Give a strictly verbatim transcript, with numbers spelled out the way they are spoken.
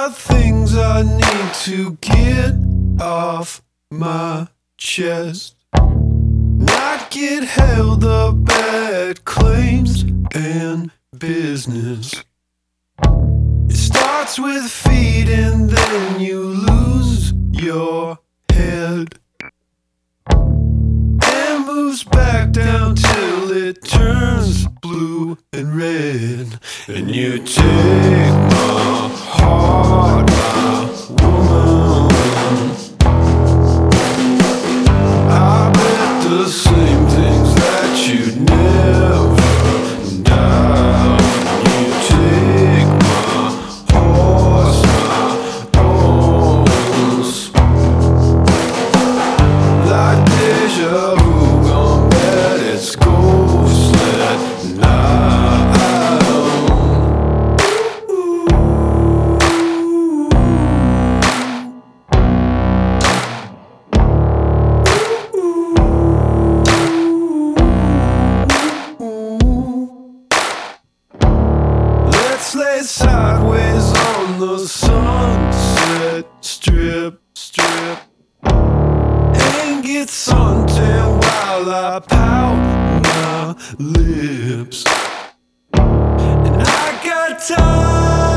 got things I need to get off my chest. Not get held up at claims and business. It starts with feet and then you lose your head, and moves back down till it turns blue and red. And you take my heart, my woman. I bet the same things that you'd never doubt. You take my horse, my bones, like deja vu gone bad. It's ghostlit now. Let's lay sideways on the sunset strip, strip, and get suntan while I pout my lips. And I got time